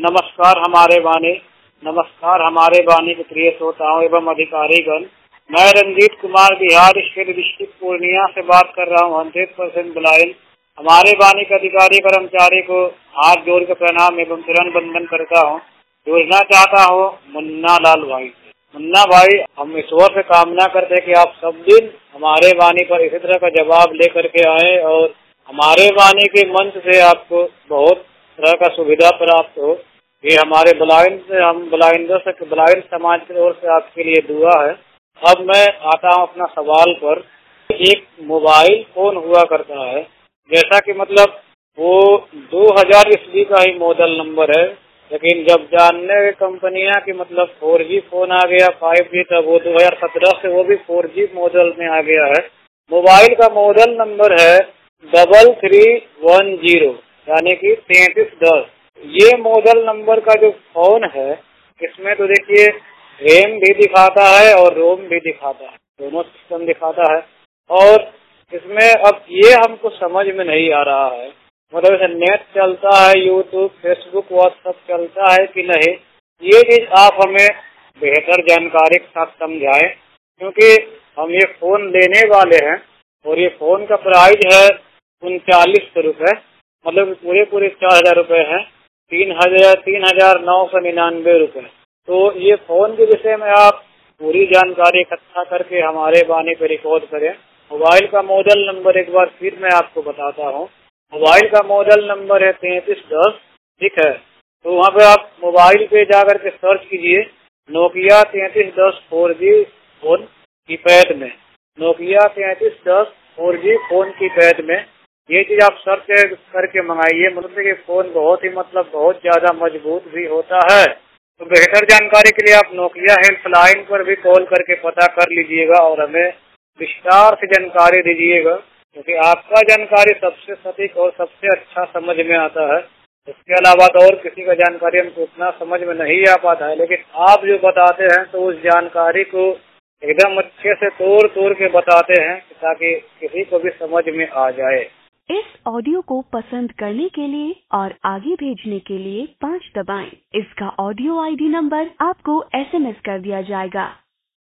नमस्कार हमारे वाणी के प्रिय श्रोताओं एवं अधिकारीगण। मैं रंजीत कुमार बिहार स्टेट डिस्ट्रिक्ट पूर्णिया से बात कर रहा हूँ। 100% ब्लाइंड हमारे वाणी के अधिकारी कर्मचारी को हाथ जोड़ के प्रणाम एवं चरण बंदन करता हूँ। जोड़ना चाहता हूँ मुन्ना लाल भाई। मुन्ना भाई, हम ईश्वर से कामना करते हैं कि आप सब दिन हमारे वाणी पर इसी तरह का जवाब लेकर के आए और हमारे वाणी के मंच से आपको बहुत तरह का सुविधा प्राप्त हो। ये हमारे ब्लाइंड समाज की ओर से आपके लिए दुआ है। अब मैं आता हूँ अपना सवाल पर। एक मोबाइल फोन हुआ करता है, जैसा कि मतलब वो 2000 ईस्वी का ही मॉडल नंबर है, लेकिन जब जानने कंपनियां की मतलब 4G फोन आ गया, 5G, तब वो 2017 से वो भी 4G मॉडल में आ गया है। मोबाइल का मॉडल नंबर है 3310, यानी कि 3310। ये मॉडल नंबर का जो फोन है, इसमें तो देखिए रैम भी दिखाता है और रोम भी दिखाता है, दोनों सिस्टम दिखाता है। और इसमें अब ये हमको समझ में नहीं आ रहा है, मतलब इसे नेट चलता है, यूट्यूब, फेसबुक, व्हाट्सएप चलता है कि नहीं, ये चीज आप हमें बेहतर जानकारी के साथ समझाएं, क्योंकि हम ये फोन लेने वाले हैं और ये फोन का प्राइस है 3900 रुपये, मतलब पूरे 4000 रुपये है, 3999 रुपये। तो ये फोन के विषय में आप पूरी जानकारी इकट्ठा करके हमारे वाणी पे रिकॉर्ड करें। मोबाइल का मॉडल नंबर एक बार फिर मैं आपको बताता हूँ। मोबाइल का मॉडल नंबर है 3310, ठीक है। तो वहाँ पे आप मोबाइल पे जाकर के सर्च कीजिए नोकिया 3310 4G फोन कीपैड में, नोकिया 3310 4G फोन कीपैड में। ये चीज आप सर्च करके मंगाइए। मतलब कि फोन बहुत ज्यादा मजबूत भी होता है। तो बेहतर जानकारी के लिए आप नोकिया हेल्पलाइन पर भी कॉल करके पता कर लीजिएगा और हमें विस्तार से जानकारी दीजिएगा, क्योंकि आपका जानकारी सबसे सटीक और सबसे अच्छा समझ में आता है। इसके अलावा तो और किसी का जानकारी हमको उतना समझ में नहीं आ पाता है, लेकिन आप जो बताते हैं तो उस जानकारी को एकदम अच्छे से तोड़ के बताते हैं, ताकि किसी को भी समझ में आ जाए। इस ऑडियो को पसंद करने के लिए और आगे भेजने के लिए 5 दबाएं। इसका ऑडियो ID नंबर आपको SMS कर दिया जाएगा।